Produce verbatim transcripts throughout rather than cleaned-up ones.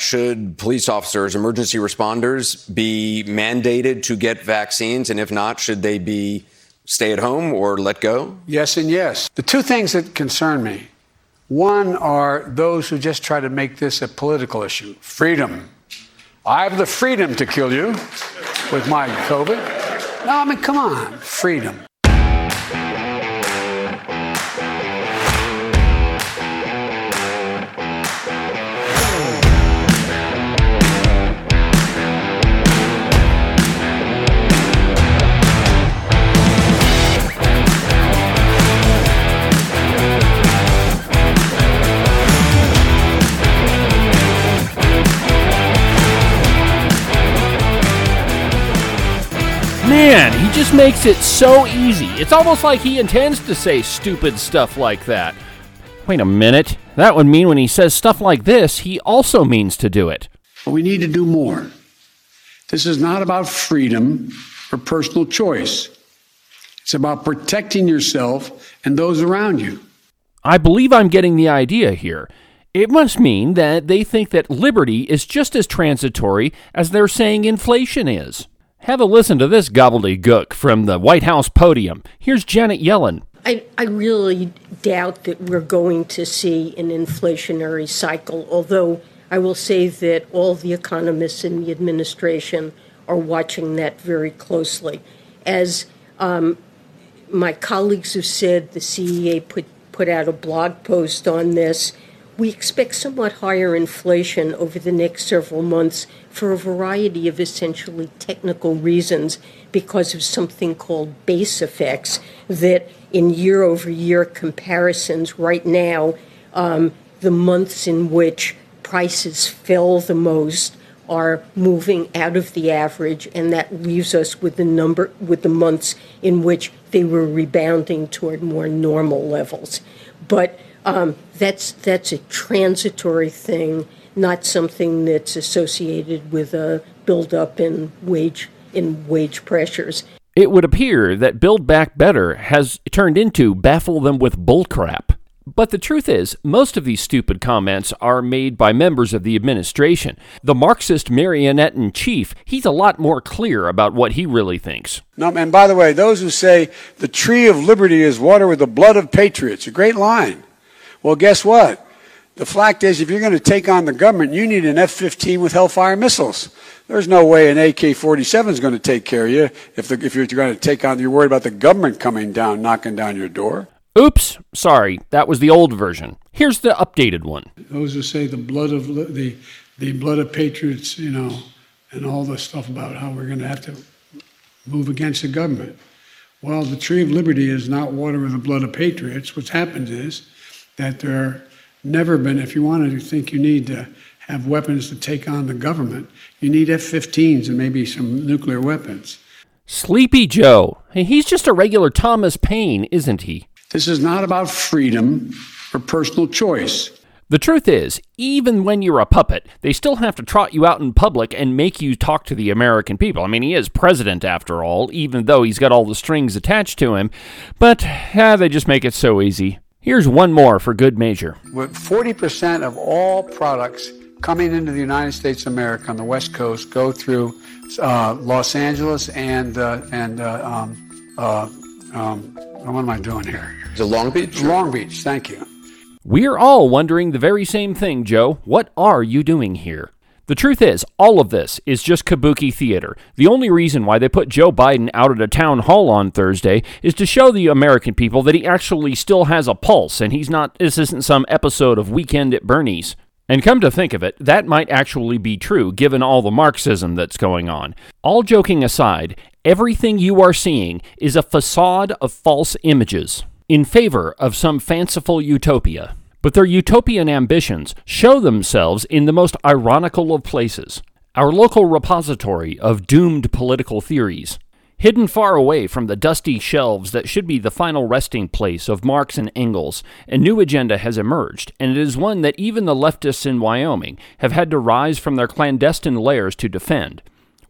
should police officers, emergency responders, be mandated to get vaccines? And if not, should they be stay at home or let go? Yes and yes. The two things that concern me, one are those who just try to make this a political issue. Freedom. I have the freedom to kill you with my COVID. No, I mean, come on, freedom. Man, he just makes it so easy. It's almost like he intends to say stupid stuff like that. Wait a minute. That would mean when he says stuff like this, he also means to do it. But we need to do more. This is not about freedom or personal choice. It's about protecting yourself and those around you. I believe I'm getting the idea here. It must mean that they think that liberty is just as transitory as they're saying inflation is. Have a listen to this gobbledygook from the White House podium. Here's Janet Yellen. I, I really doubt that we're going to see an inflationary cycle, although I will say that all the economists in the administration are watching that very closely. As um, my colleagues have said, the C E A put, put out a blog post on this. We expect somewhat higher inflation over the next several months for a variety of essentially technical reasons because of something called base effects that in year-over-year comparisons right now, um, the months in which prices fell the most are moving out of the average, and that leaves us with the number with the months in which they were rebounding toward more normal levels. But Um, that's that's a transitory thing, not something that's associated with a buildup in wage in wage pressures. It would appear that Build Back Better has turned into baffle them with bullcrap. But the truth is, most of these stupid comments are made by members of the administration. The Marxist marionette-in-chief, he's a lot more clear about what he really thinks. No, and by the way, those who say the tree of liberty is watered with the blood of patriots, a great line. Well, guess what? The fact is, if you're going to take on the government, you need an F fifteen with Hellfire missiles. There's no way an A K forty-seven is going to take care of you if, the, if you're going to take on, you're worried about the government coming down, knocking down your door. Oops, sorry, that was the old version. Here's the updated one. Those who say the blood of the the blood of patriots, you know, and all this stuff about how we're going to have to move against the government. Well, the tree of liberty is not water with the blood of patriots. What's happened is that there never been, if you want to think you need to have weapons to take on the government, you need F fifteens and maybe some nuclear weapons. Sleepy Joe. Hey, he's just a regular Thomas Paine, isn't he? This is not about freedom or personal choice. The truth is, even when you're a puppet, they still have to trot you out in public and make you talk to the American people. I mean, he is president after all, even though he's got all the strings attached to him. But ah, they just make it so easy. Here's one more for good measure. With forty percent of all products coming into the United States of America on the West Coast go through uh, Los Angeles and, uh, and uh, um, uh, um, what am I doing here? Is it Long Beach? Long Beach, thank you. We're all wondering the very same thing, Joe. What are you doing here? The truth is, all of this is just kabuki theater. The only reason why they put Joe Biden out at a town hall on Thursday is to show the American people that he actually still has a pulse and he's not, this isn't some episode of Weekend at Bernie's. And come to think of it, that might actually be true given all the Marxism that's going on. All joking aside, everything you are seeing is a facade of false images in favor of some fanciful utopia. But their utopian ambitions show themselves in the most ironical of places, our local repository of doomed political theories. Hidden far away from the dusty shelves that should be the final resting place of Marx and Engels, a new agenda has emerged, and it is one that even the leftists in Wyoming have had to rise from their clandestine lairs to defend.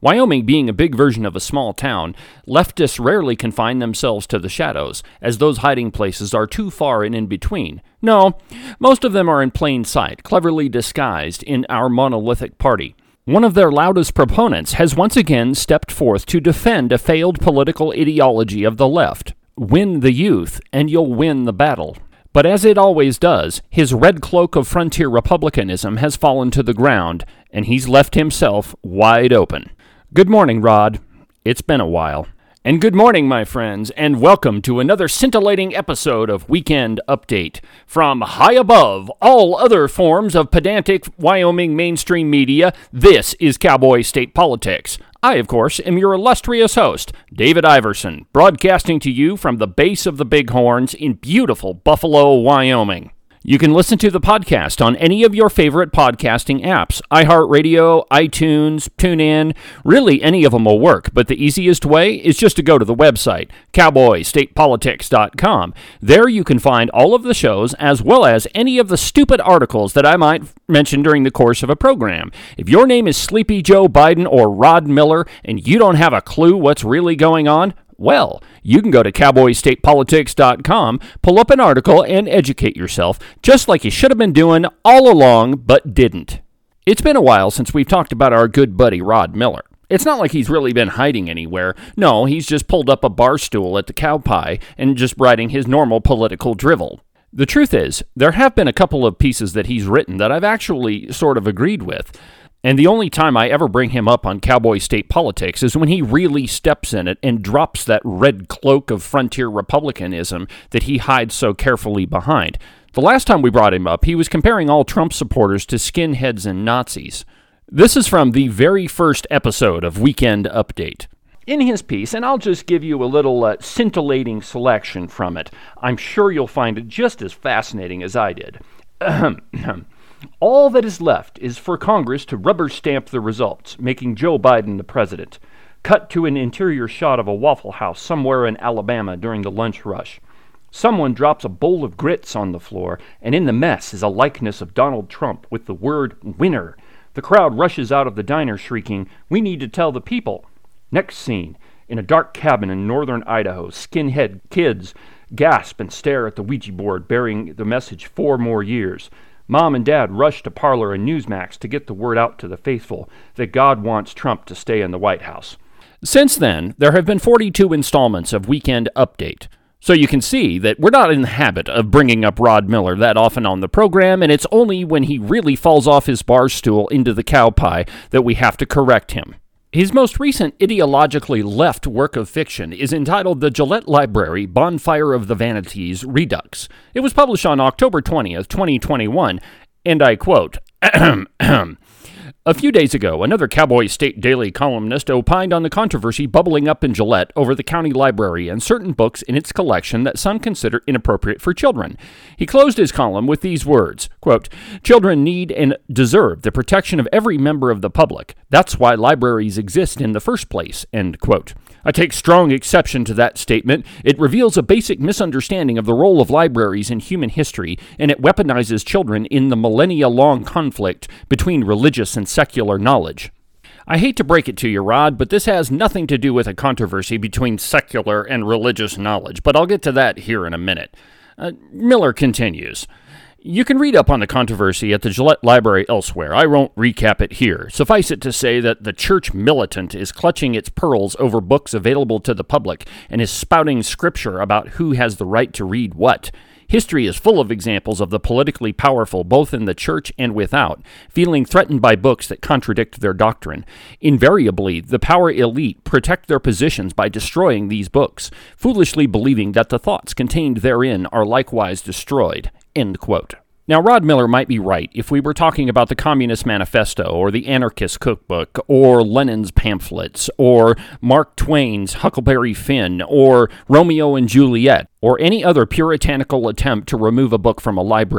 Wyoming being a big version of a small town, leftists rarely confine themselves to the shadows, as those hiding places are too far and in between. No, most of them are in plain sight, cleverly disguised in our monolithic party. One of their loudest proponents has once again stepped forth to defend a failed political ideology of the left. Win the youth, and you'll win the battle. But as it always does, his red cloak of frontier republicanism has fallen to the ground, and he's left himself wide open. Good morning, Rod. It's been a while. And good morning, my friends, and welcome to another scintillating episode of Weekend Update. From high above all other forms of pedantic Wyoming mainstream media, this is Cowboy State Politics. I, of course, am your illustrious host, David Iverson, broadcasting to you from the base of the Bighorns in beautiful Buffalo, Wyoming. You can listen to the podcast on any of your favorite podcasting apps, iHeartRadio, iTunes, TuneIn. Really, any of them will work, but the easiest way is just to go to the website, cowboy state politics dot com. There you can find all of the shows, as well as any of the stupid articles that I might mention during the course of a program. If your name is Sleepy Joe Biden or Rod Miller, and you don't have a clue what's really going on, well, you can go to cowboy state politics dot com, pull up an article, and educate yourself, just like you should have been doing all along, but didn't. It's been a while since we've talked about our good buddy Rod Miller. It's not like he's really been hiding anywhere. No, he's just pulled up a bar stool at the cow pie and just writing his normal political drivel. The truth is, there have been a couple of pieces that he's written that I've actually sort of agreed with. And the only time I ever bring him up on Cowboy State Politics is when he really steps in it and drops that red cloak of frontier republicanism that he hides so carefully behind. The last time we brought him up, he was comparing all Trump supporters to skinheads and Nazis. This is from the very first episode of Weekend Update. In his piece, and I'll just give you a little uh, scintillating selection from it. I'm sure you'll find it just as fascinating as I did. All that is left is for Congress to rubber stamp the results, making Joe Biden the president. Cut to an interior shot of a Waffle House somewhere in Alabama during the lunch rush. Someone drops a bowl of grits on the floor, and in the mess is a likeness of Donald Trump with the word winner. The crowd rushes out of the diner shrieking, "We need to tell the people." Next scene, in a dark cabin in northern Idaho, skinhead kids gasp and stare at the Ouija board bearing the message four more years. Mom and Dad rush to Parler and Newsmax to get the word out to the faithful that God wants Trump to stay in the White House. Since then, there have been forty-two installments of Weekend Update. So you can see that we're not in the habit of bringing up Rod Miller that often on the program, and it's only when he really falls off his bar stool into the cow pie that we have to correct him. His most recent ideologically left work of fiction is entitled The Gillette Library, Bonfire of the Vanities, Redux. It was published on October twentieth, twenty twenty-one, and I quote, "A few days ago, another Cowboy State Daily columnist opined on the controversy bubbling up in Gillette over the county library and certain books in its collection that some consider inappropriate for children. He closed his column with these words, quote, "Children need and deserve the protection of every member of the public. That's why libraries exist in the first place," end quote. I take strong exception to that statement. It reveals a basic misunderstanding of the role of libraries in human history, and it weaponizes children in the millennia-long conflict between religious and secular knowledge. I hate to break it to you, Rod, but this has nothing to do with a controversy between secular and religious knowledge, but I'll get to that here in a minute. Uh, Miller continues. You can read up on the controversy at the Gillette Library elsewhere. I won't recap it here. Suffice it to say that the church militant is clutching its pearls over books available to the public and is spouting scripture about who has the right to read what. History is full of examples of the politically powerful, both in the church and without, feeling threatened by books that contradict their doctrine. Invariably, the power elite protect their positions by destroying these books, foolishly believing that the thoughts contained therein are likewise destroyed. End quote. Now, Rod Miller might be right if we were talking about the Communist Manifesto or the Anarchist Cookbook or Lenin's pamphlets or Mark Twain's Huckleberry Finn or Romeo and Juliet or any other puritanical attempt to remove a book from a library.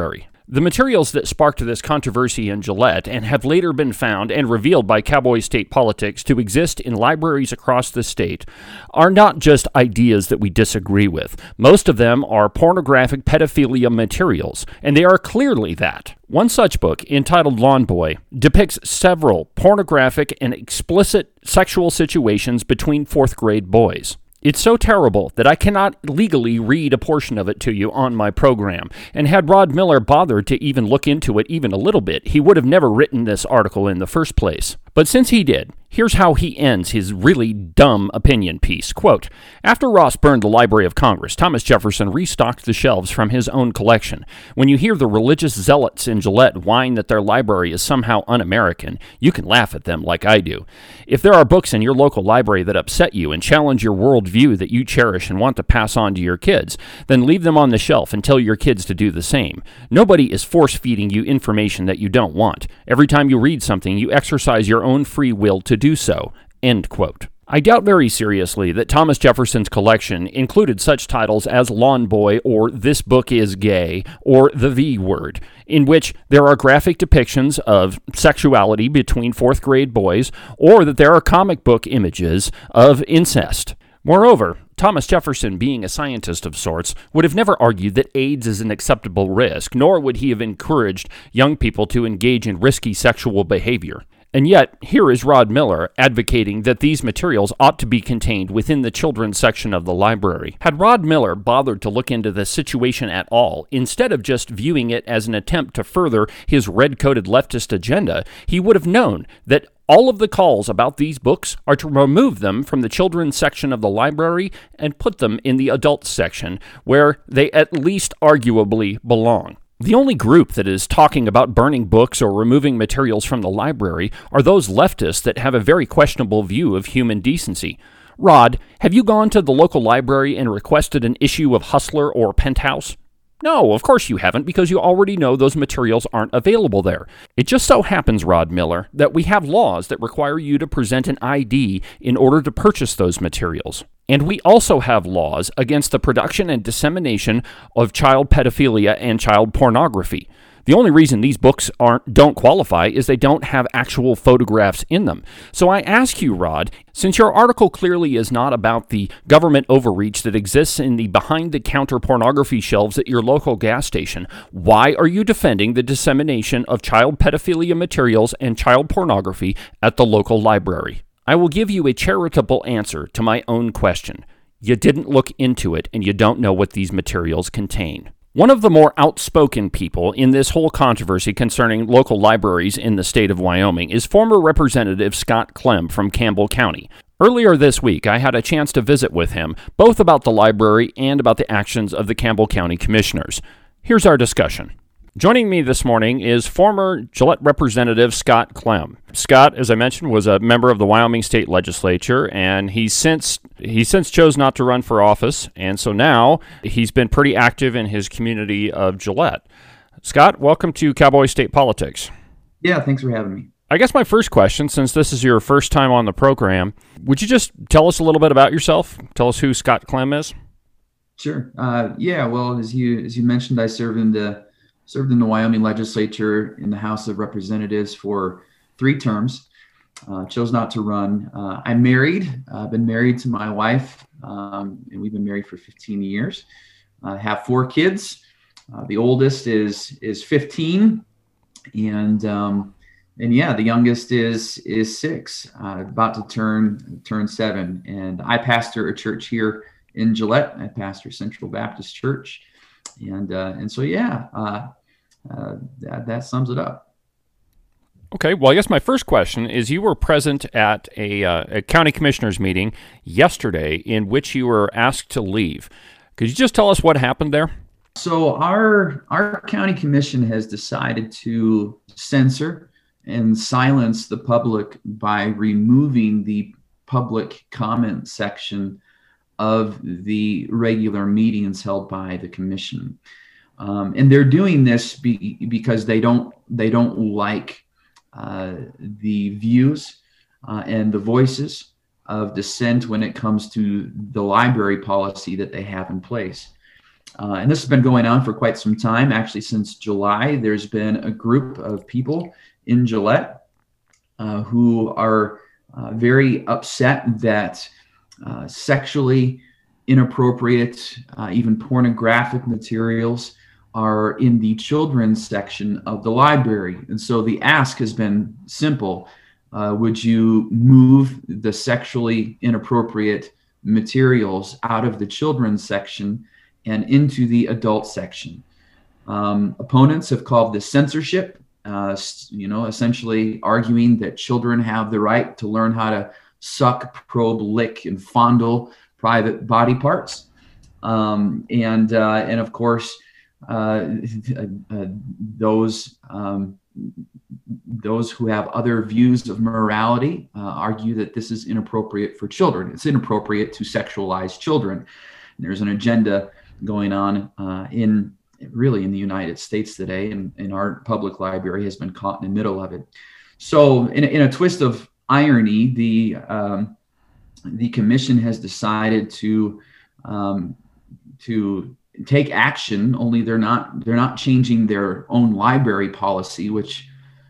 The materials that sparked this controversy in Gillette and have later been found and revealed by Cowboy State Politics to exist in libraries across the state are not just ideas that we disagree with. Most of them are pornographic pedophilia materials, and they are clearly that. One such book, entitled Lawn Boy, depicts several pornographic and explicit sexual situations between fourth grade boys. It's so terrible that I cannot legally read a portion of it to you on my program, and had Rod Miller bothered to even look into it even a little bit, he would have never written this article in the first place. But since he did, here's how he ends his really dumb opinion piece. Quote, "After Ross burned the Library of Congress, Thomas Jefferson restocked the shelves from his own collection. When you hear the religious zealots in Gillette whine that their library is somehow un-American, you can laugh at them like I do. If there are books in your local library that upset you and challenge your worldview that you cherish and want to pass on to your kids, then leave them on the shelf and tell your kids to do the same. Nobody is force-feeding you information that you don't want. Every time you read something, you exercise your own free will to do so." End quote. I doubt very seriously that Thomas Jefferson's collection included such titles as Lawn Boy or This Book is Gay or The V Word, in which there are graphic depictions of sexuality between fourth grade boys, or that there are comic book images of incest. Moreover, Thomas Jefferson, being a scientist of sorts, would have never argued that AIDS is an acceptable risk, nor would he have encouraged young people to engage in risky sexual behavior. And yet, here is Rod Miller advocating that these materials ought to be contained within the children's section of the library. Had Rod Miller bothered to look into the situation at all, instead of just viewing it as an attempt to further his red-coated leftist agenda, he would have known that all of the calls about these books are to remove them from the children's section of the library and put them in the adults section, where they at least arguably belong. The only group that is talking about burning books or removing materials from the library are those leftists that have a very questionable view of human decency. Rod, have you gone to the local library and requested an issue of Hustler or Penthouse? No, of course you haven't, because you already know those materials aren't available there. It just so happens, Rod Miller, that we have laws that require you to present an I D in order to purchase those materials. And we also have laws against the production and dissemination of child pedophilia and child pornography. The only reason these books aren't don't qualify is they don't have actual photographs in them. So I ask you, Rod, since your article clearly is not about the government overreach that exists in the behind-the-counter pornography shelves at your local gas station, why are you defending the dissemination of child pedophilia materials and child pornography at the local library? I will give you a charitable answer to my own question. You didn't look into it, and you don't know what these materials contain. One of the more outspoken people in this whole controversy concerning local libraries in the state of Wyoming is former Representative Scott Clem from Campbell County. Earlier this week, I had a chance to visit with him, both about the library and about the actions of the Campbell County Commissioners. Here's our discussion. Joining me this morning is former Gillette Representative Scott Clem. Scott, as I mentioned, was a member of the Wyoming State Legislature, and he since he since chose not to run for office, and so now he's been pretty active in his community of Gillette. Scott, welcome to Cowboy State Politics. Yeah, thanks for having me. I guess my first question, since this is your first time on the program, would you just tell us a little bit about yourself? Tell us who Scott Clem is. Sure. Uh, yeah. Well, as you as you mentioned, I served in the served in the Wyoming Legislature in the House of Representatives for three terms. Uh, chose not to run. Uh, I'm married. I've been married to my wife, um, and we've been married for fifteen years. I have four kids. Uh, the oldest is is fifteen, and um, and yeah, the youngest is is six, uh, about to turn turn seven. And I pastor a church here in Gillette. I pastor Central Baptist Church, and uh, and so yeah, uh, uh, that that sums it up. Okay, well, I guess my first question is, you were present at a, uh, a county commissioners meeting yesterday in which you were asked to leave. Could you just tell us what happened there? So our our county commission has decided to censor and silence the public by removing the public comment section of the regular meetings held by the commission. Um, and they're doing this be, because they don't they don't like Uh, the views uh, and the voices of dissent when it comes to the library policy that they have in place. Uh, and this has been going on for quite some time. Actually, since July, there's been a group of people in Gillette uh, who are uh, very upset that uh, sexually inappropriate, uh, even pornographic materials are in the children's section of the library. And so the ask has been simple. Uh, would you move the sexually inappropriate materials out of the children's section and into the adult section? Um, opponents have called this censorship, uh, you know, essentially arguing that children have the right to learn how to suck, probe, lick, and fondle private body parts. Um, and, uh, and of course, uh, uh, those um, those who have other views of morality uh, argue that this is inappropriate for children. It's inappropriate to sexualize children. And there's an agenda going on uh, in really in the United States today, and, and our public library has been caught in the middle of it. So in a, in a twist of irony, the um, the commission has decided to um, to take action, only they're not they're not changing their own library policy, which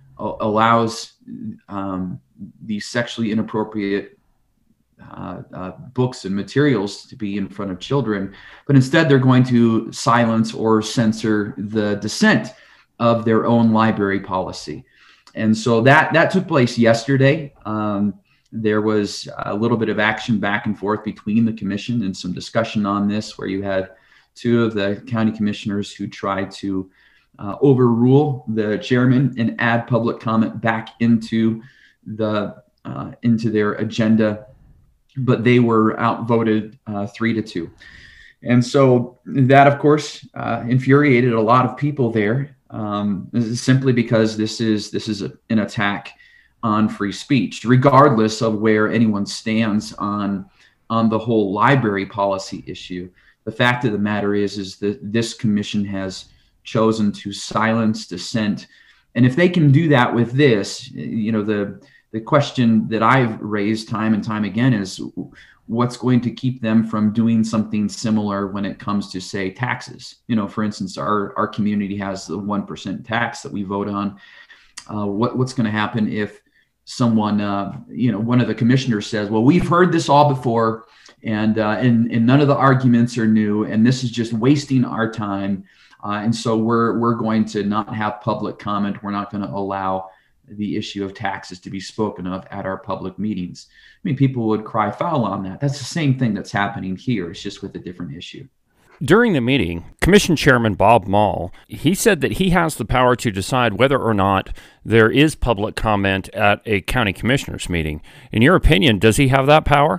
allows um, these sexually inappropriate uh, uh, books and materials to be in front of children, but instead they're going to silence or censor the dissent of their own library policy. And so that that took place yesterday. Um, there was a little bit of action back and forth between the commission and some discussion on this, where you had two of the county commissioners who tried to Uh, overrule the chairman and add public comment back into the uh, into their agenda, but they were outvoted uh, three to two, and so that, of course, uh, infuriated a lot of people there, um, simply because this is this is a, an attack on free speech, regardless of where anyone stands on on the whole library policy issue. The fact of the matter is is that this commission has chosen to silence dissent. And if they can do that with this, you know, the the question that I've raised time and time again is what's going to keep them from doing something similar when it comes to, say, taxes? You know, for instance, our, our community has the one percent tax that we vote on. Uh, what, what's going to happen if someone, uh, you know, one of the commissioners says, well, we've heard this all before, and, uh, and, and none of the arguments are new, and this is just wasting our time. Uh, and so we're we're going to not have public comment. We're not going to allow the issue of taxes to be spoken of at our public meetings. I mean, people would cry foul on that. That's the same thing that's happening here. It's just with a different issue. During the meeting, Commission Chairman Bob Mall, he said that he has the power to decide whether or not there is public comment at a county commissioners meeting. In your opinion, does he have that power?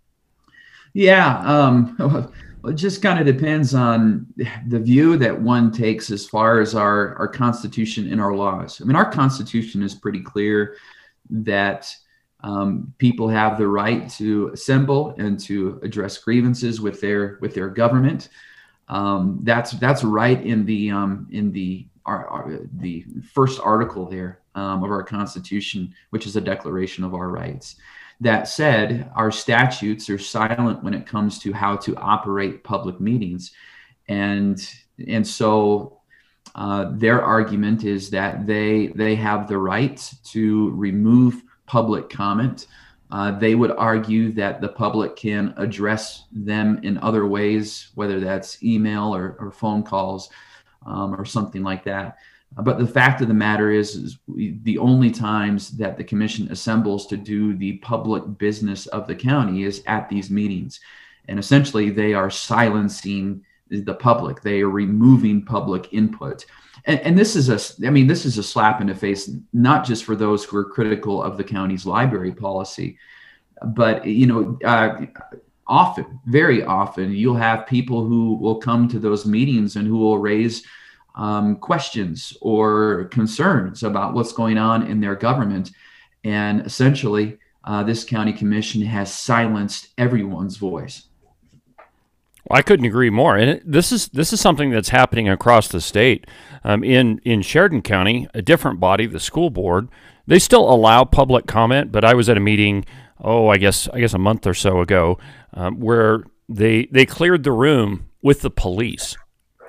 Yeah. Um, It just kind of depends on the view that one takes as far as our, our Constitution and our laws. I mean, our Constitution is pretty clear that um, people have the right to assemble and to address grievances with their with their government. Um, that's that's right in the um, in the our, our, the first article there um, of our Constitution, which is a declaration of our rights. That said, our statutes are silent when it comes to how to operate public meetings. And, and so uh, their argument is that they, they have the right to remove public comment. Uh, they would argue that the public can address them in other ways, whether that's email or, or phone calls um, or something like that. But the fact of the matter is, is we, the only times that the commission assembles to do the public business of the county is at these meetings. And essentially, they are silencing the public. They are removing public input. And, and this is a, I mean, this is a slap in the face, not just for those who are critical of the county's library policy, but, you know, uh, often, very often, you'll have people who will come to those meetings and who will raise Um, questions or concerns about what's going on in their government. And essentially, uh, this county commission has silenced everyone's voice. Well, I couldn't agree more. And it, this is this is something that's happening across the state. Um, in, in Sheridan County, a different body, the school board, they still allow public comment, but I was at a meeting, oh, I guess I guess a month or so ago, um, where they they cleared the room with the police.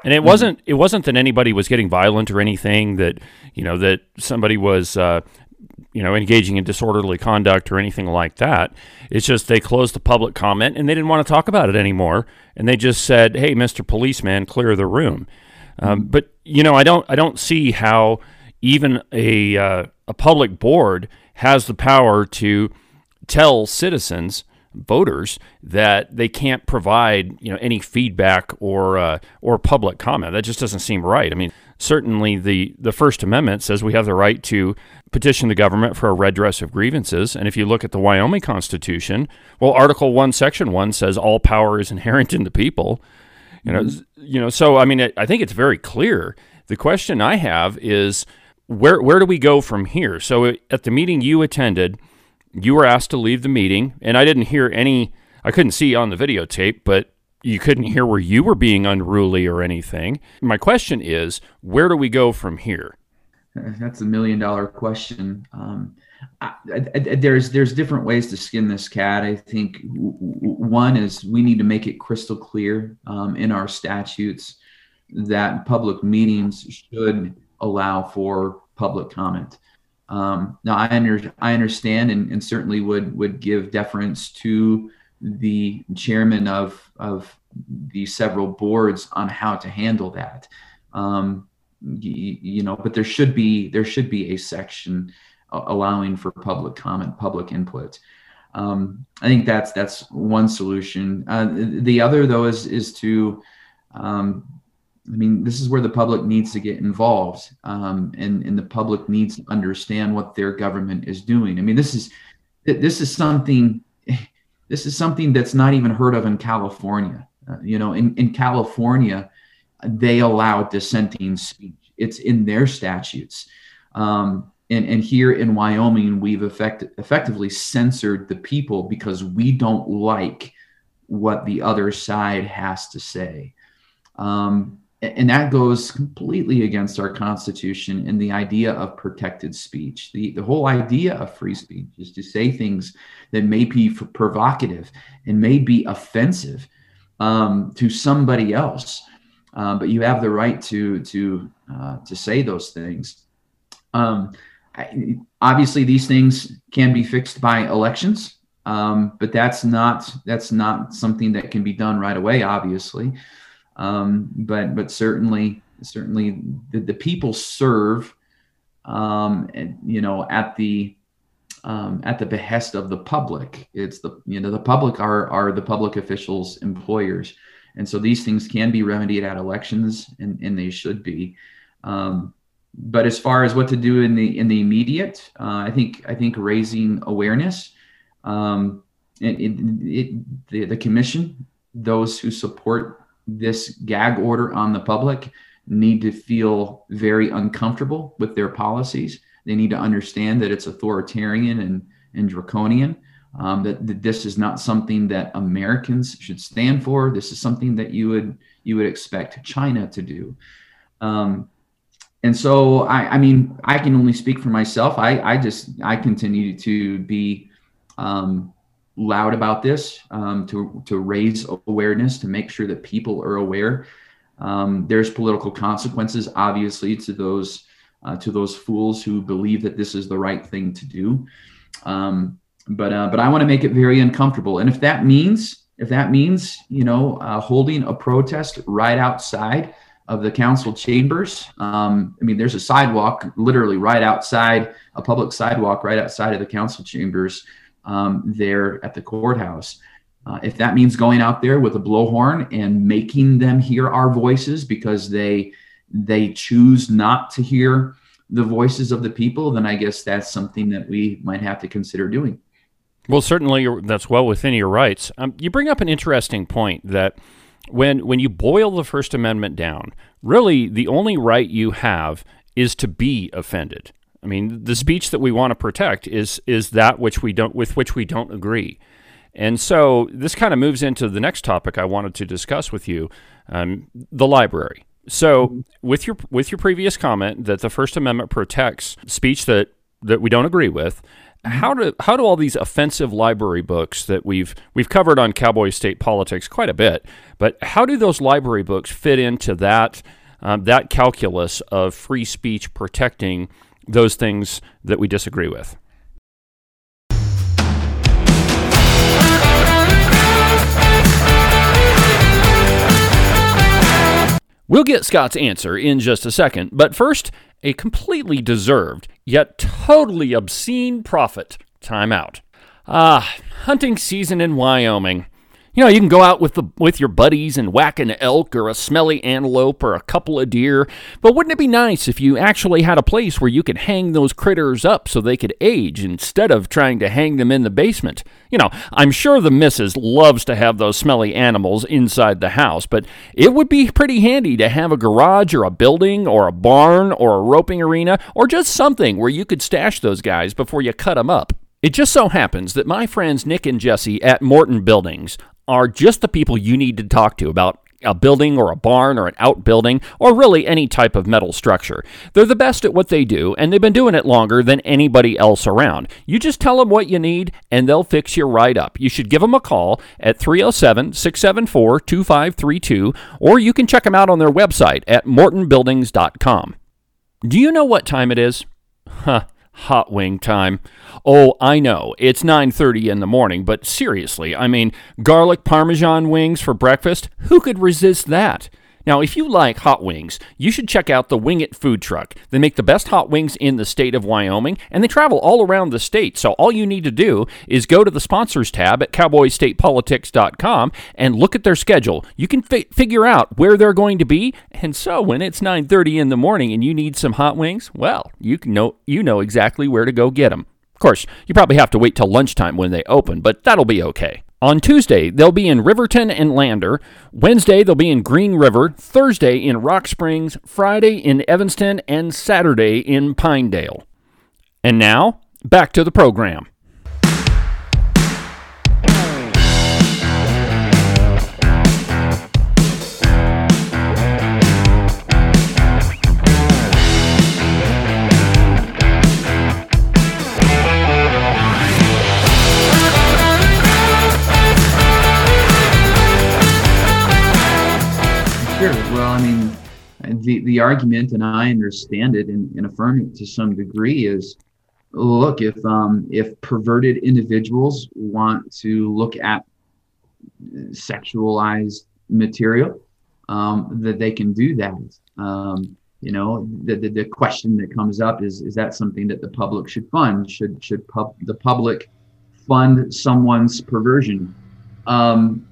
And it wasn't it wasn't that anybody was getting violent or anything, that you know that somebody was uh, you know engaging in disorderly conduct or anything like that. It's just they closed the public comment and they didn't want to talk about it anymore, and they just said, "Hey, Mister Policeman, clear the room." Um, but you know, I don't I don't see how even a uh, a public board has the power to tell citizens, voters, that they can't provide you know any feedback or uh, or public comment. That just doesn't seem right. I mean, certainly the the First Amendment says we have the right to petition the government for a redress of grievances. And if you look at the Wyoming Constitution, well, Article One, Section One says all power is inherent in the people. You know, mm-hmm. you know. So I mean, it, I think it's very clear. The question I have is where where do we go from here? So at the meeting you attended, you were asked to leave the meeting, and I didn't hear any, I couldn't see on the videotape, but you couldn't hear where you were being unruly or anything. My question is, where do we go from here? That's a million dollar question. Um, I, I, there's there's different ways to skin this cat. I think w- one is we need to make it crystal clear um, in our statutes that public meetings should allow for public comment. Um, now, I, under, I understand and, and certainly would would give deference to the chairman of of the several boards on how to handle that. Um, you, you know, but there should be there should be a section allowing for public comment, public input. Um, I think that's that's one solution. Uh, the other, though, is is to um, I mean, this is where the public needs to get involved, um, and, and the public needs to understand what their government is doing. I mean, this is this is something this is something that's not even heard of in California. Uh, you know, in, in California, they allow dissenting speech. It's in their statutes. Um, and, and here in Wyoming, we've effect, effectively censored the people because we don't like what the other side has to say. Um, And that goes completely against our Constitution and the idea of protected speech. The, the whole idea of free speech is to say things that may be provocative and may be offensive um, to somebody else. Uh, but you have the right to to uh, to say those things. Um, I, obviously, these things can be fixed by elections, um, but that's not that's not something that can be done right away, obviously. Um, but but certainly certainly the, the people serve, um, and, you know, at the um, at the behest of the public. It's the you know the public are are the public officials' employers, and so these things can be remedied at elections, and, and they should be. Um, but as far as what to do in the in the immediate, uh, I think I think raising awareness, um, it, it, it, the the commission, those who support this gag order on the public, need to feel very uncomfortable with their policies. They need to understand that it's authoritarian and, and draconian, um, that, that this is not something that Americans should stand for. This is something that you would you would expect China to do. Um, and so, I, I mean, I can only speak for myself. I, I just, I continue to be um, loud about this, um, to to raise awareness, to make sure that people are aware. Um, there's political consequences, obviously, to those uh, to those fools who believe that this is the right thing to do. Um, but uh, but I want to make it very uncomfortable, and if that means if that means you know uh, holding a protest right outside of the council chambers. Um, I mean, there's a sidewalk literally right outside, a public sidewalk right outside of the council chambers. Um, there at the courthouse. Uh, if that means going out there with a blowhorn and making them hear our voices because they they choose not to hear the voices of the people, then I guess that's something that we might have to consider doing. Well, certainly that's well within your rights. Um, you bring up an interesting point that when when you boil the First Amendment down, really the only right you have is to be offended. I mean, the speech that we want to protect is is that which we don't with which we don't agree. And so this kind of moves into the next topic I wanted to discuss with you, um, the library. So with your with your previous comment that the First Amendment protects speech that that we don't agree with. How do how do all these offensive library books that we've we've covered on Cowboy State Politics quite a bit, but how do those library books fit into that um, that calculus of free speech protecting those things that we disagree with? We'll get Scott's answer in just a second, but first, a completely deserved, yet totally obscene profit timeout. Ah, hunting season in Wyoming. You know, you can go out with the with your buddies and whack an elk or a smelly antelope or a couple of deer, but wouldn't it be nice if you actually had a place where you could hang those critters up so they could age instead of trying to hang them in the basement? You know, I'm sure the missus loves to have those smelly animals inside the house, but it would be pretty handy to have a garage or a building or a barn or a roping arena or just something where you could stash those guys before you cut them up. It just so happens that my friends Nick and Jesse at Morton Buildings are just the people you need to talk to about a building or a barn or an outbuilding or really any type of metal structure. They're the best at what they do, and they've been doing it longer than anybody else around. You just tell them what you need, and they'll fix you right up. You should give them a call at three oh seven, six seven four, two five three two, or you can check them out on their website at morton buildings dot com. Do you know what time it is? Huh. Hot wing time. Oh, I know, it's nine thirty in the morning, but seriously, I mean, garlic parmesan wings for breakfast? Who could resist that? Now, if you like hot wings, you should check out the Wing It food truck. They make the best hot wings in the state of Wyoming, and they travel all around the state, so all you need to do is go to the sponsors tab at cowboy state politics dot com and look at their schedule. You can fi- figure out where they're going to be, and so when it's nine thirty in the morning and you need some hot wings, well, you can know you know exactly where to go get them. Of course, you probably have to wait till lunchtime when they open, but that'll be okay. On Tuesday, they'll be in Riverton and Lander. Wednesday, they'll be in Green River. Thursday, in Rock Springs. Friday, in Evanston. And Saturday, in Pinedale. And now, back to the program. Sure. Well, I mean, the, the argument, and I understand it and, and affirm it to some degree, is look, if um, if perverted individuals want to look at sexualized material, um, that they can do that. Um, you know, the, the the question that comes up is is that something that the public should fund? Should should pub, the public fund someone's perversion? Um,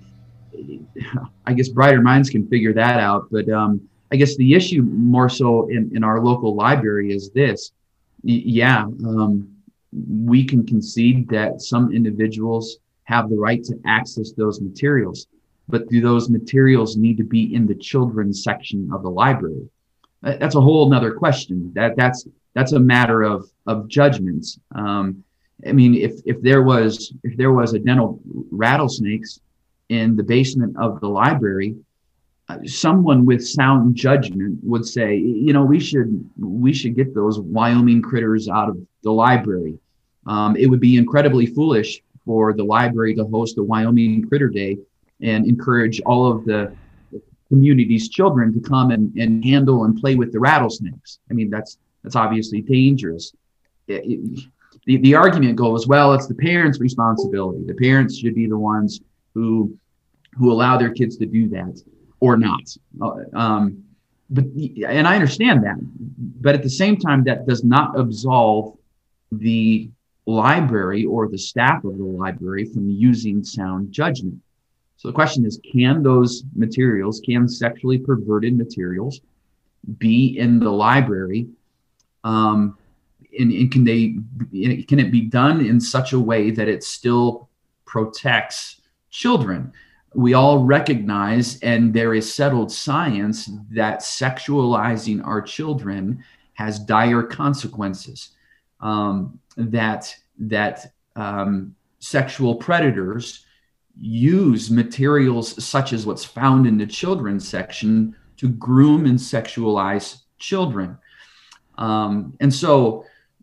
I guess brighter minds can figure that out, but um, I guess the issue more so in, in our local library is this. Y- yeah, um, we can concede that some individuals have the right to access those materials, but do those materials need to be in the children's section of the library? That's a whole nother question. That that's that's a matter of of judgments. Um, I mean, if if there was if there was a dental rattlesnakes in the basement of the library, uh, someone with sound judgment would say, you know, we should we should get those Wyoming critters out of the library. Um, it would be incredibly foolish for the library to host a Wyoming Critter Day and encourage all of the community's children to come and, and handle and play with the rattlesnakes. I mean, that's that's obviously dangerous. It, it, the, the argument goes, well, it's the parents' responsibility. The parents should be the ones who who allow their kids to do that or not. Uh, um, but and I understand that, but at the same time, that does not absolve the library or the staff of the library from using sound judgment. So the question is, can those materials, can sexually perverted materials be in the library? Um, and, and can they, can it be done in such a way that it still protects children? We all recognize, and there is settled science, that sexualizing our children has dire consequences. Um, that that um, sexual predators use materials such as what's found in the children's section to groom and sexualize children. Um, and so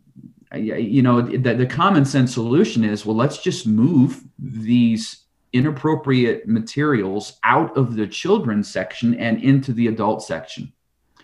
you know, the, the common sense solution is, well, let's just move these inappropriate materials out of the children's section and into the adult section.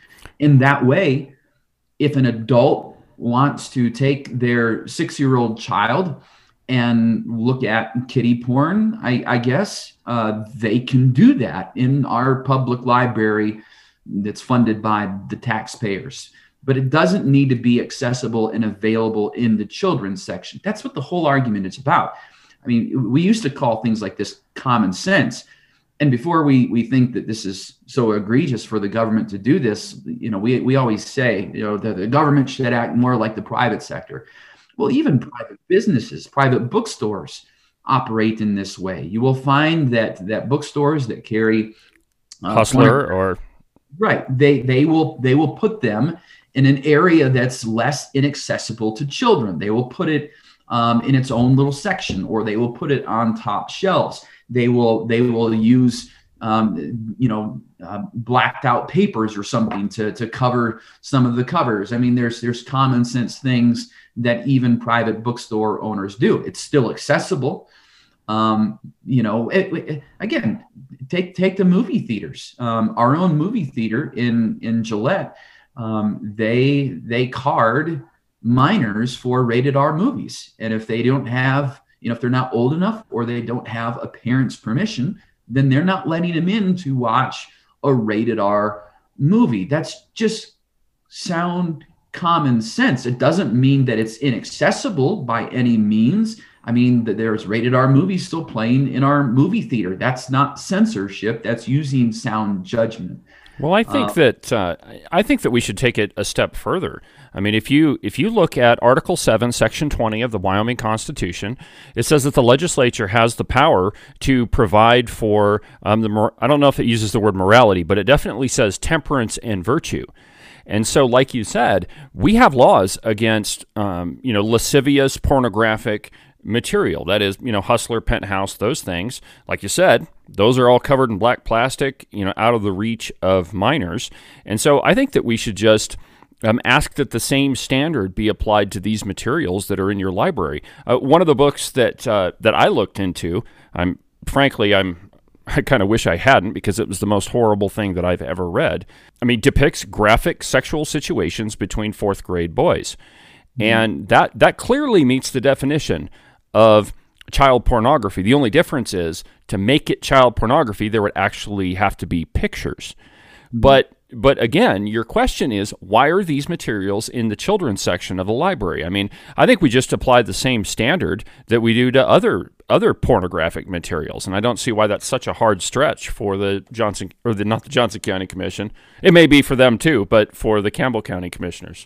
In that way, if an adult wants to take their six-year-old child and look at kiddie porn, I, I guess uh, they can do that in our public library that's funded by the taxpayers. But it doesn't need to be accessible and available in the children's section. That's what the whole argument is about. I mean, we used to call things like this common sense. And before we we think that this is so egregious for the government to do this, you know, we, we always say, you know, that the government should act more like the private sector. Well, even private businesses, private bookstores operate in this way. You will find that that bookstores that carry uh, Hustler or right, they they will they will put them in an area that's less inaccessible to children. They will put it um, in its own little section, or they will put it on top shelves. They will they will use um, you know uh, blacked out papers or something to to cover some of the covers. I mean, there's there's common sense things that even private bookstore owners do. It's still accessible. Um, you know, it, it, again, take take the movie theaters. Um, our own movie theater in in Gillette, um, they they card minors for rated R movies, and if they don't have, you know, if they're not old enough or they don't have a parent's permission, then they're not letting them in to watch a rated R movie. That's just sound common sense. It doesn't mean that it's inaccessible by any means. I mean, that there's rated R movies still playing in our movie theater. That's not censorship. That's using sound judgment. Well, I think uh, that uh, I think that we should take it a step further. I mean, if you if you look at Article seven, Section twenty of the Wyoming Constitution, it says that the legislature has the power to provide for um, the. I don't know if it uses the word morality, but it definitely says temperance and virtue. And so, like you said, we have laws against um, you know lascivious, pornographic material. That is, you know, Hustler, Penthouse, those things. Like you said, those are all covered in black plastic, you know, out of the reach of minors. And so I think that we should just um, ask that the same standard be applied to these materials that are in your library. Uh, one of the books that uh, that I looked into, I'm frankly, I'm I kind of wish I hadn't, because it was the most horrible thing that I've ever read. I mean, depicts graphic sexual situations between fourth grade boys. Mm-hmm. And that that clearly meets the definition of child pornography. The only difference is, to make it child pornography, there would actually have to be pictures. Mm-hmm. But but again, your question is, why are these materials in the children's section of the library? I mean, I think we just apply the same standard that we do to other other pornographic materials, and I don't see why that's such a hard stretch for the Johnson or the not the Johnson County Commission. It may be for them too, but for the Campbell County Commissioners.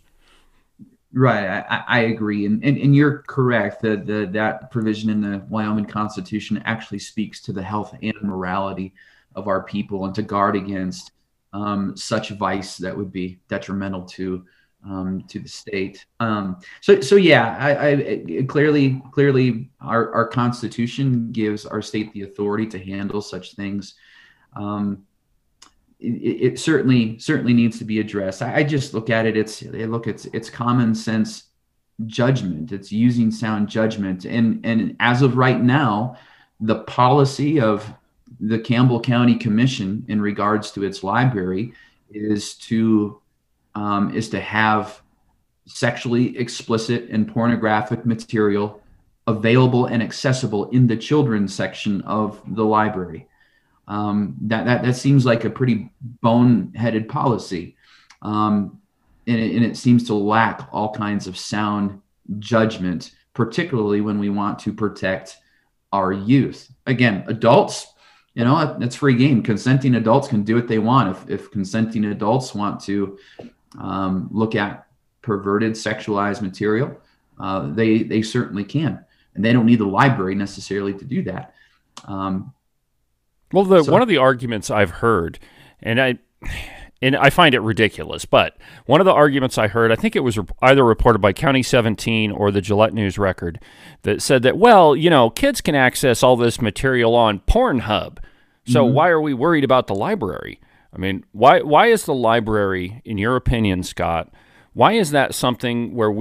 Right, I, I agree, and, and and you're correct that the that provision in the Wyoming Constitution actually speaks to the health and morality of our people, and to guard against um, such vice that would be detrimental to um, to the state. Um, so so yeah, I, I clearly clearly our our Constitution gives our state the authority to handle such things. Um, It, it certainly certainly needs to be addressed. I, I just look at it. It's look. It's it's common sense judgment. It's using sound judgment. And and as of right now, the policy of the Campbell County Commission in regards to its library is to um, is to have sexually explicit and pornographic material available and accessible in the children's section of the library. Um, that, that, that seems like a pretty boneheaded policy. Um, and, it, and it seems to lack all kinds of sound judgment, particularly when we want to protect our youth. Again, adults, you know, that's free game. Consenting adults can do what they want. If, if consenting adults want to um, look at perverted, sexualized material, uh, they, they certainly can. And they don't need the library necessarily to do that. Um, Well, the, so, one of the arguments I've heard, and I and I find it ridiculous, but one of the arguments I heard, I think it was either reported by County seventeen or the Gillette News Record, that said that, well, you know, kids can access all this material on Pornhub, so mm-hmm. why are we worried about the library? I mean, why why is the library, in your opinion, Scott, why is that something where we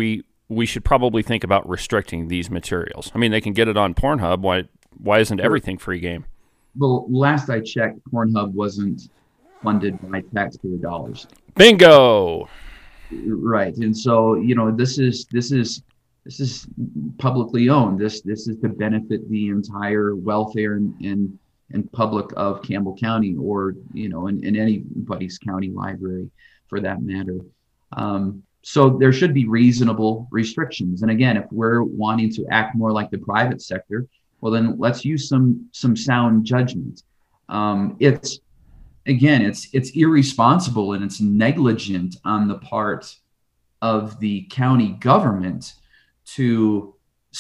we should probably think about restricting these materials. I mean, they can get it on Pornhub. Why why isn't everything free game? Well, last I checked, Pornhub wasn't funded by taxpayer dollars. Bingo. Right. And so, you know, this is this is this is publicly owned. This this is to benefit the entire welfare and and, and public of Campbell County, or, you know, in, in anybody's county library for that matter. Um, so there should be reasonable restrictions. And again, if we're wanting to act more like the private sector, well, then let's use some some sound judgment. Um, it's again, it's it's irresponsible and it's negligent on the part of the county government to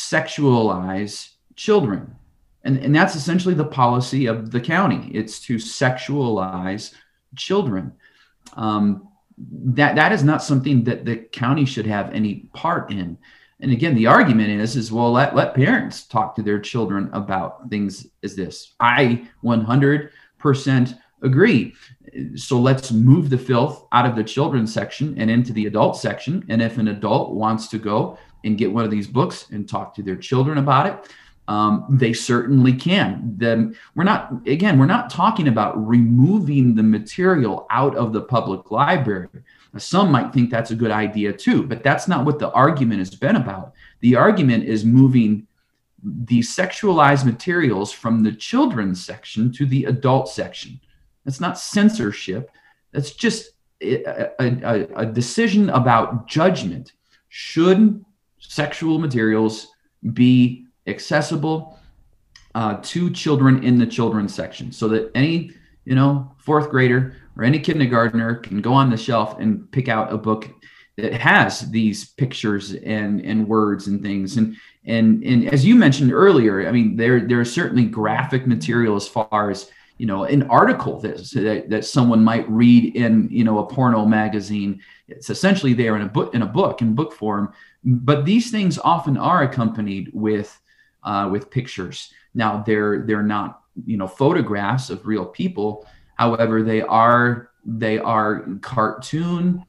sexualize children. And, and that's essentially the policy of the county. It's to sexualize children. Um, that that is not something that the county should have any part in. And again, the argument is, is well, let, let parents talk to their children about things as this. I one hundred percent agree. So let's move the filth out of the children's section and into the adult section. And if an adult wants to go and get one of these books and talk to their children about it, um, they certainly can. Then we're not, again, we're not talking about removing the material out of the public library. Some might think that's a good idea too, but that's not what the argument has been about. The argument is moving the sexualized materials from the children's section to the adult section. That's not censorship. That's just a, a, a decision about judgment. Should sexual materials be accessible uh, to children in the children's section, so that any, you know, fourth grader or any kindergartner can go on the shelf and pick out a book that has these pictures and, and words and things. And, and, and as you mentioned earlier, I mean, there, there is certainly graphic material as far as, you know, an article that, that, that someone might read in, you know, a porno magazine. It's essentially there in a book, in a book, in book form. But these things often are accompanied with, uh, with pictures. Now, they're, they're not, you know, photographs of real people. However, they are they are cartoon,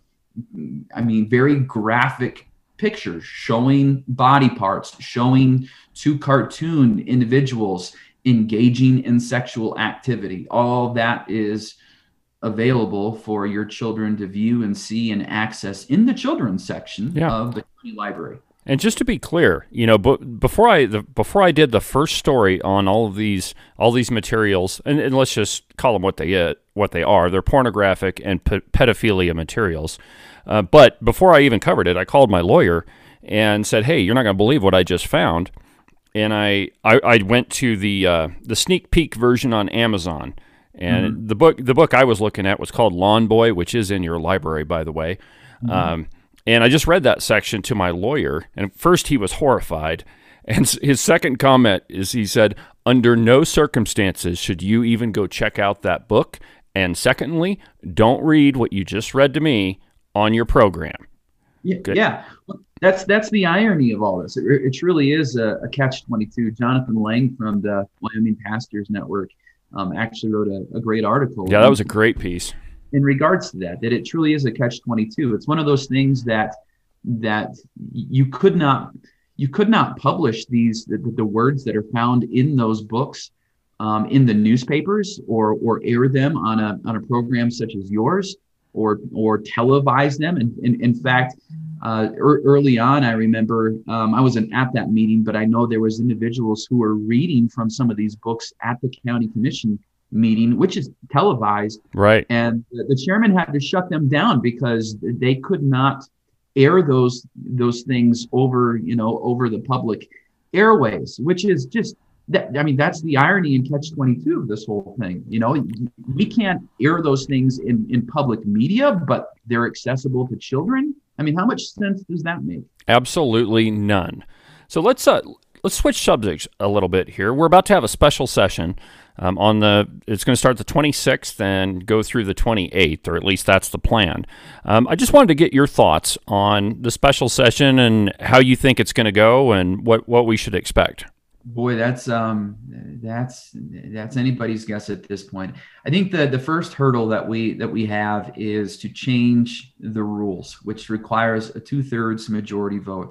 I mean, very graphic pictures showing body parts, showing two cartoon individuals engaging in sexual activity. All that is available for your children to view and see and access in the children's section yeah. of the county library. And just to be clear, you know, but before I the, before I did the first story on all of these all these materials, and, and let's just call them what they uh, what they are, they're pornographic and pe- pedophilia materials. Uh, but before I even covered it, I called my lawyer and said, "Hey, you're not going to believe what I just found." And I I, I went to the uh, the sneak peek version on Amazon, and mm-hmm. the book the book I was looking at was called Lawn Boy, which is in your library, by the way. Mm-hmm. Um, And I just read that section to my lawyer, and at first he was horrified. And his second comment is he said, under no circumstances should you even go check out that book. And secondly, don't read what you just read to me on your program. Yeah, yeah. That's that's the irony of all this. It, it truly is a, a catch twenty-two. Jonathan Lang from the Wyoming Pastors Network um, actually wrote a, a great article. Yeah, that was a great piece. In regards to that, that it truly is a catch twenty-two. It's one of those things that that you could not you could not publish these the, the words that are found in those books um, in the newspapers, or or air them on a on a program such as yours, or or televise them. And in, in fact, uh, er, early on, I remember um, I wasn't at that meeting, but I know there was individuals who were reading from some of these books at the county commission meeting, which is televised, right? And the chairman had to shut them down because they could not air those those things over, you know, over the public airways, which is just that. I mean, that's the irony in catch twenty-two of this whole thing. You know, we can't air those things in in public media, but they're accessible to children. I mean, how much sense does that make? Absolutely none. So let's uh, let's switch subjects a little bit here. We're about to have a special session. Um, on the, it's going to start the twenty-sixth and go through the twenty-eighth, or at least that's the plan. Um, I just wanted to get your thoughts on the special session and how you think it's going to go and what, what we should expect. Boy, that's um, that's that's anybody's guess at this point. I think the the first hurdle that we that we have is to change the rules, which requires a two-thirds majority vote.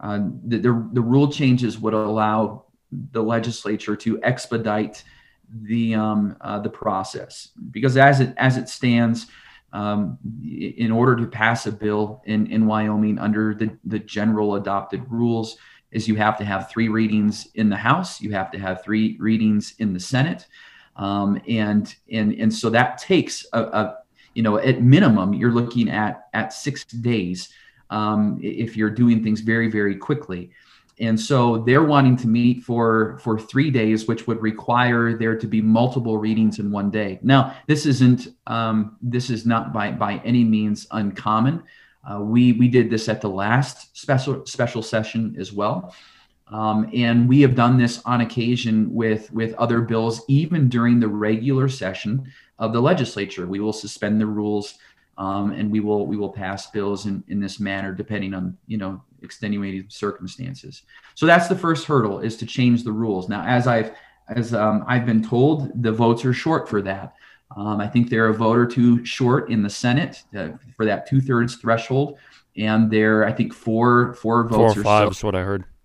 uh, the, the the rule changes would allow the legislature to expedite the um, uh, the process, because as it as it stands, um, in order to pass a bill in, in Wyoming under the, the general adopted rules, is you have to have three readings in the House, you have to have three readings in the Senate, um, and and and so that takes a, a you know at minimum you're looking at at six days um, if you're doing things very very quickly. And so they're wanting to meet for, for three days, which would require there to be multiple readings in one day. Now, this isn't um, this is not by by any means uncommon. Uh, we we did this at the last special special session as well, um, and we have done this on occasion with with other bills, even during the regular session of the legislature. We will suspend the rules, um, and we will we will pass bills in, in this manner, depending on you know. extenuating circumstances. So that's the first hurdle, is to change the rules. Now, as I've as um, I've been told, the votes are short for that. Um, I think they're a vote or two short in the Senate uh, for that two-thirds threshold, and they're I think four four votes Four or or five so is what I heard.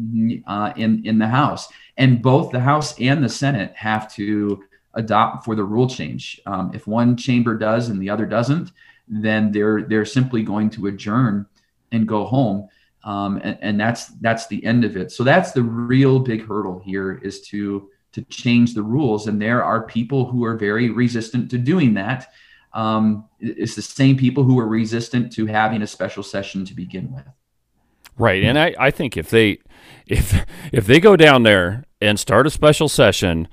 uh, in in the House, and both the House and the Senate have to adopt for the rule change. Um, if one chamber does and the other doesn't, then they're they're simply going to adjourn and go home. Um, and, and that's that's the end of it. So that's the real big hurdle here, is to to change the rules. And there are people who are very resistant to doing that. Um, it's the same people who are resistant to having a special session to begin with. Right, and I, I think if they if if they go down there and start a special session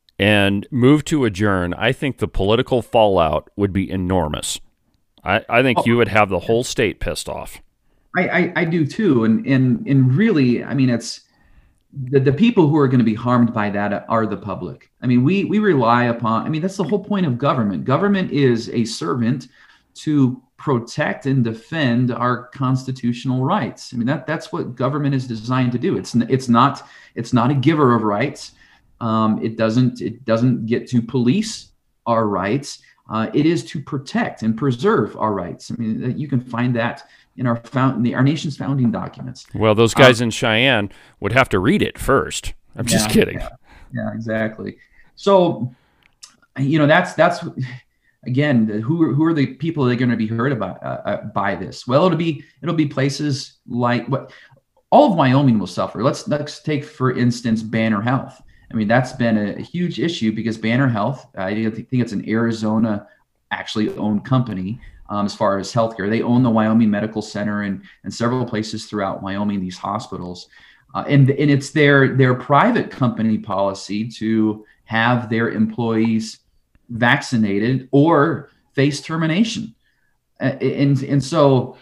and move to adjourn, I think the political fallout would be enormous. I, I think oh. you would have the whole state pissed off. I, I, I do too, and and and really, I mean, it's the, the people who are going to be harmed by that are the public. I mean, we we rely upon. I mean, that's the whole point of government. Government is a servant to protect and defend our constitutional rights. I mean, that that's what government is designed to do. It's it's not it's not a giver of rights. Um, it doesn't it doesn't get to police our rights. Uh, it is to protect and preserve our rights. I mean, you can find that in our found the our nation's founding documents. Well, those guys um, in Cheyenne would have to read it first. I'm just yeah, kidding. Yeah, yeah, exactly. So, you know, that's that's again, who who are the people that are going to be hurt about uh, uh, by this? Well, it'll be it'll be places like what all of Wyoming will suffer. Let's let's take for instance Banner Health. I mean, that's been a, a huge issue because Banner Health, I think it's an Arizona actually owned company. Um, as far as healthcare, they own the Wyoming Medical Center and, and several places throughout Wyoming, these hospitals. Uh, and, and it's their, their private company policy to have their employees vaccinated or face termination. Uh, and, and so,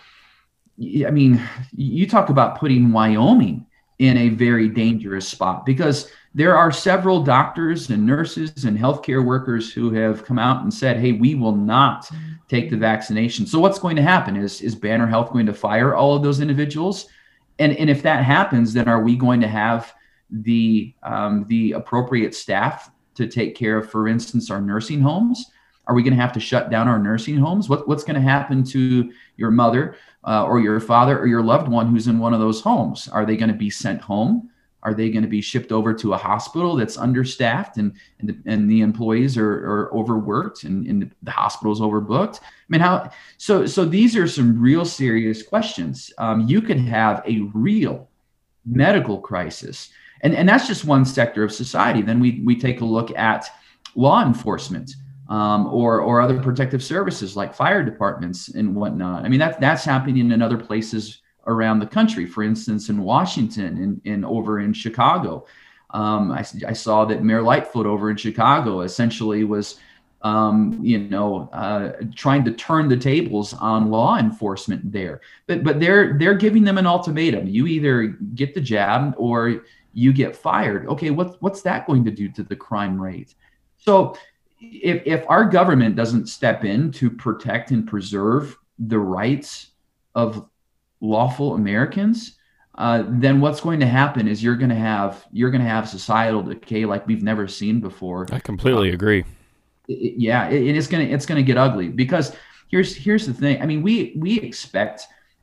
I mean, you talk about putting Wyoming in a very dangerous spot, because there are several doctors and nurses and healthcare workers who have come out and said, hey, we will not take the vaccination. So what's going to happen? Is, is Banner Health going to fire all of those individuals? And, and if that happens, then are we going to have the, um, the appropriate staff to take care of, for instance, our nursing homes? Are we going to have to shut down our nursing homes? What, what's going to happen to your mother uh, or your father or your loved one who's in one of those homes? Are they going to be sent home? Are they going to be shipped over to a hospital that's understaffed and and the, and the employees are, are overworked and, and the hospital's overbooked? I mean, how? So so these are some real serious questions. Um, you could have a real medical crisis, and and that's just one sector of society. Then we we take a look at law enforcement um, or or other protective services like fire departments and whatnot. I mean, that that's happening in other places around the country. For instance, in Washington and, and over in Chicago, um, I, I saw that Mayor Lightfoot over in Chicago essentially was, um, you know, uh, trying to turn the tables on law enforcement there. But but they're they're giving them an ultimatum: you either get the jab or you get fired. Okay, what's what's that going to do to the crime rate? So if if our government doesn't step in to protect and preserve the rights of lawful Americans, uh, then what's going to happen is you're going to have you're going to have societal decay like we've never seen before. I completely um, agree. It, yeah, it, it's going to it's going to get ugly, because here's here's the thing. I mean, we we expect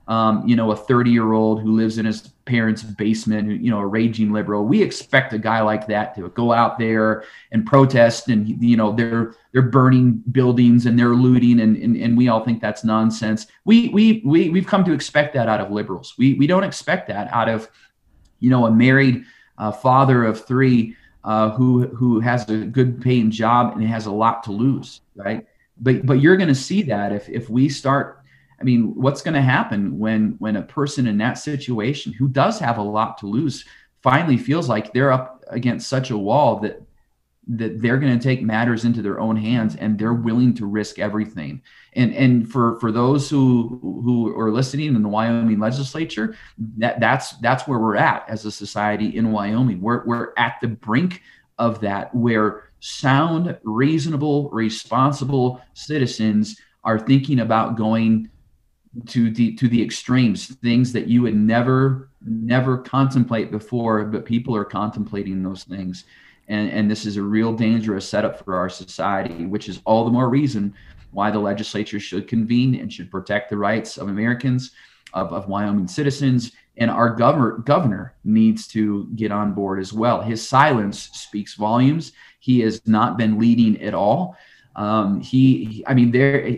um, you know, a thirty year old who lives in his parents' basement, who, you know, a raging liberal. We expect a guy like that to go out there and protest, and, you know, they're, they're burning buildings and they're looting. And, and, and we all think that's nonsense. We, we, we, we've come to expect that out of liberals. We, we don't expect that out of, you know, a married uh, father of three uh, who, who has a good paying job and has a lot to lose. Right. But, but you're going to see that if, if we start, I mean, what's going to happen when when a person in that situation who does have a lot to lose finally feels like they're up against such a wall that that they're going to take matters into their own hands and they're willing to risk everything. And and for for those who who are listening in the Wyoming legislature, that that's that's where we're at as a society in Wyoming. We're we're at the brink of that, where sound, reasonable, responsible citizens are thinking about going to the to the extremes, things that you would never never contemplate before, but people are contemplating those things. And and this is a real dangerous setup for our society, which is all the more reason why the legislature should convene and should protect the rights of Americans, of, of Wyoming citizens. And our governor governor needs to get on board as well. His silence speaks volumes. He has not been leading at all. Um, he, he I mean, there.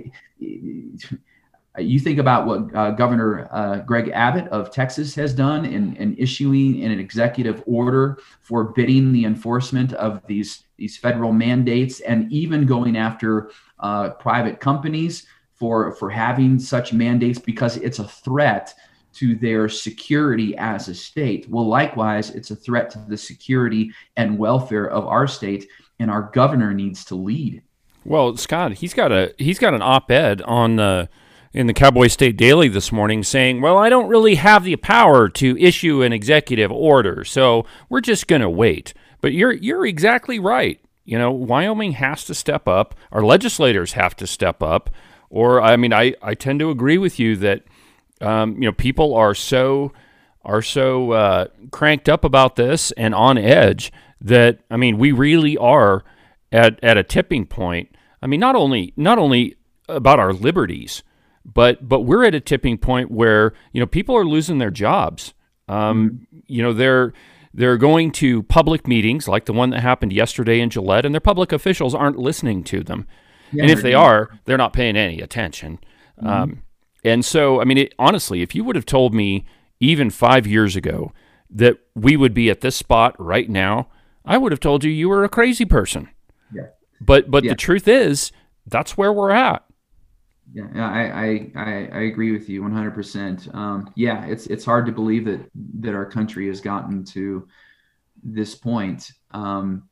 You think about what uh, Governor uh, Greg Abbott of Texas has done in, in issuing an executive order forbidding the enforcement of these, these federal mandates, and even going after uh, private companies for, for having such mandates because it's a threat to their security as a state. Well, likewise, it's a threat to the security and welfare of our state, and our governor needs to lead. Well, Scott, he's got a he's got an op-ed on uh, in the Cowboy State Daily this morning saying, well, I don't really have the power to issue an executive order, so we're just going to wait. But you're you're exactly right. You know, Wyoming has to step up. Our legislators have to step up. Or, I mean, I, I tend to agree with you that, um, you know, people are so are so uh, cranked up about this and on edge that, I mean, we really are at, at a tipping point. I mean, not only not only about our liberties, But but we're at a tipping point where, you know, people are losing their jobs. Um, you know, they're they're going to public meetings like the one that happened yesterday in Gillette, and their public officials aren't listening to them. Yeah, and if they are, they're not paying any attention. Mm-hmm. Um, and so, I mean, it, honestly, if you would have told me even five years ago that we would be at this spot right now, I would have told you you were a crazy person. Yeah. But but yeah. the truth is, that's where we're at. Yeah, I, I, I agree with you one hundred percent. Um, yeah, it's it's hard to believe that that our country has gotten to this point. Um,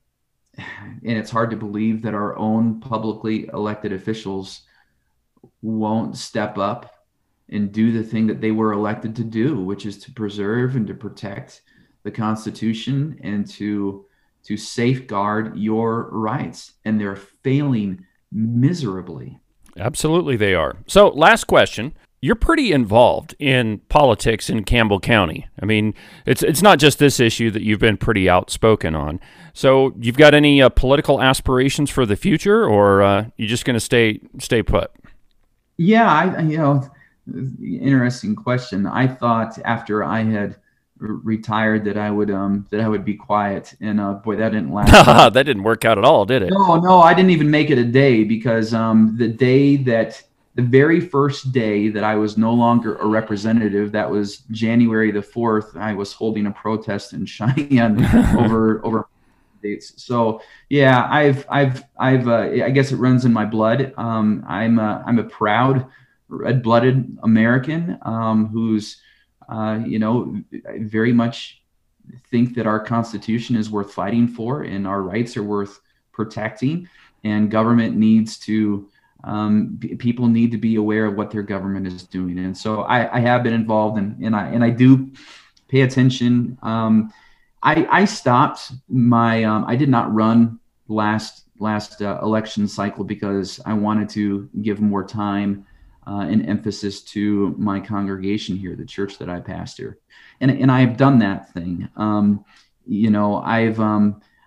and it's hard to believe that our own publicly elected officials won't step up and do the thing that they were elected to do, which is to preserve and to protect the Constitution and to to safeguard your rights. And they're failing miserably. Absolutely they are. So last question. You're pretty involved in politics in Campbell County. I mean, it's it's not just this issue that you've been pretty outspoken on. So you've got any uh, political aspirations for the future, or uh, you just going to stay stay put? Yeah, I you know, interesting question. I thought after I had r- retired that I would um that I would be quiet, and uh, boy, that didn't last. That didn't work out at all, did it? No, no, I didn't even make it a day, because um the day that the very first day that I was no longer a representative, that was January the fourth, I was holding a protest in Cheyenne over over dates. So yeah, I've I've I've uh, I guess it runs in my blood. Um, I'm a, I'm a proud red-blooded American um, who's uh, you know very much think that our Constitution is worth fighting for and our rights are worth protecting, and government needs to. Um, p- people need to be aware of what their government is doing, and so I, I have been involved, and and I and I do pay attention. Um, I, I stopped my. Um, I did not run last last uh, election cycle because I wanted to give more time uh, and emphasis to my congregation here, the church that I pastor, and and I've done that thing. Um, you know, I've. Um,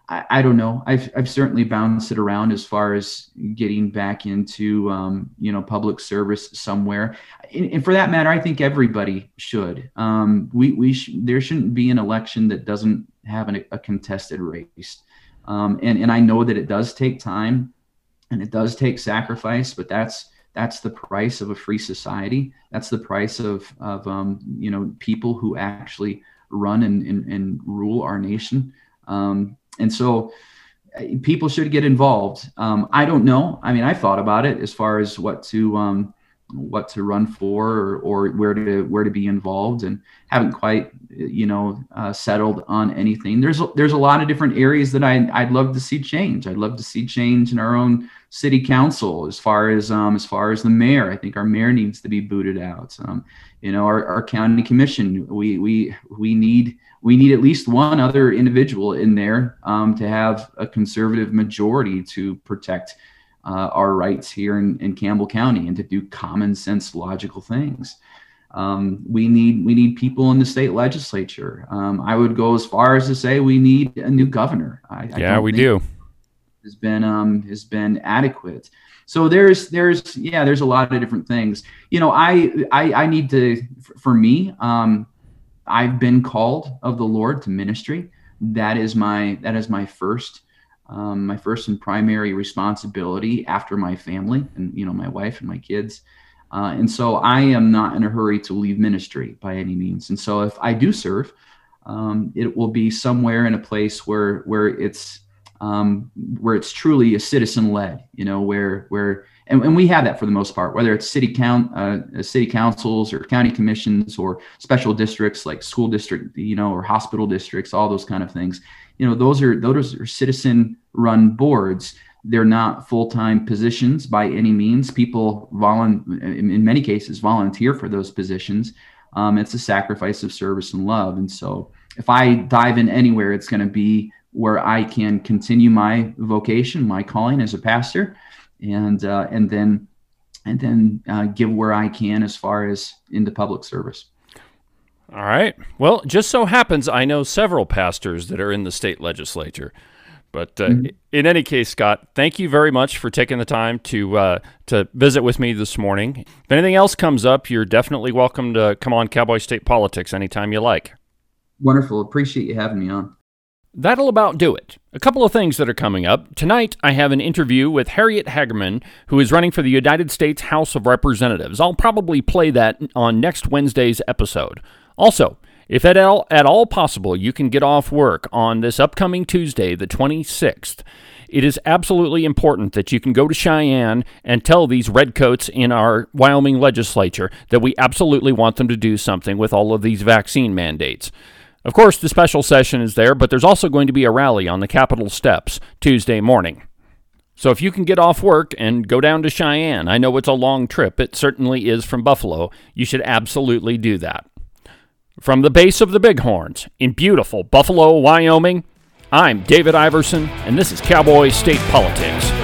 I, I don't know. I've I've certainly bounced it around as far as getting back into um, you know public service somewhere, and, and for that matter, I think everybody should. Um, we we sh- there shouldn't be an election that doesn't have an, a contested race, um, and and I know that it does take time, and it does take sacrifice, but that's that's the price of a free society. That's the price of of um, you know people who actually run and and, and rule our nation. Um, And so people should get involved. Um, I don't know. I mean, I thought about it as far as what to um, what to run for or, or where to where to be involved, and haven't quite, you know, uh, settled on anything. There's a, there's a lot of different areas that I I'd love to see change. I'd love to see change in our own city council as far as um, as far as the mayor. I think our mayor needs to be booted out. Um, you know, our, our county commission. We we we need. We need at least one other individual in there um, to have a conservative majority to protect uh, our rights here in, in Campbell County and to do common sense, logical things. Um, we need we need people in the state legislature. Um, I would go as far as to say we need a new governor. I, I yeah, we do. Has been um, has been adequate. So there's there's yeah there's a lot of different things. You know, I I, I need to for me. Um, I've been called of the Lord to ministry. That is my that is my first um, my first and primary responsibility after my family and you know my wife and my kids. Uh, and so I am not in a hurry to leave ministry by any means. And so if I do serve, um, it will be somewhere in a place where where it's um, where it's truly a citizen led. You know where where. And, and we have that for the most part, whether it's city count, uh, city councils or county commissions or special districts like school district, you know, or hospital districts, all those kind of things. You know, those are those are citizen-run boards. They're not full-time positions by any means. People volun- in many cases volunteer for those positions. Um, it's a sacrifice of service and love. And so, if I dive in anywhere, it's going to be where I can continue my vocation, my calling as a pastor. And uh, and then and then uh, give where I can as far as into public service. All right. Well, just so happens I know several pastors that are in the state legislature. But uh, mm-hmm. in any case, Scott, thank you very much for taking the time to uh, to visit with me this morning. If anything else comes up, you're definitely welcome to come on Cowboy State Politics anytime you like. Wonderful. Appreciate you having me on. That'll about do it. A couple of things that are coming up. Tonight, I have an interview with Harriet Hagerman, who is running for the United States House of Representatives. I'll probably play that on next Wednesday's episode. Also, if at all, at all possible, you can get off work on this upcoming Tuesday, the twenty-sixth, it is absolutely important that you can go to Cheyenne and tell these redcoats in our Wyoming legislature that we absolutely want them to do something with all of these vaccine mandates. Of course, the special session is there, but there's also going to be a rally on the Capitol steps Tuesday morning. So if you can get off work and go down to Cheyenne, I know it's a long trip, it certainly is from Buffalo, you should absolutely do that. From the base of the Bighorns in beautiful Buffalo, Wyoming, I'm David Iverson, and this is Cowboy State Politics.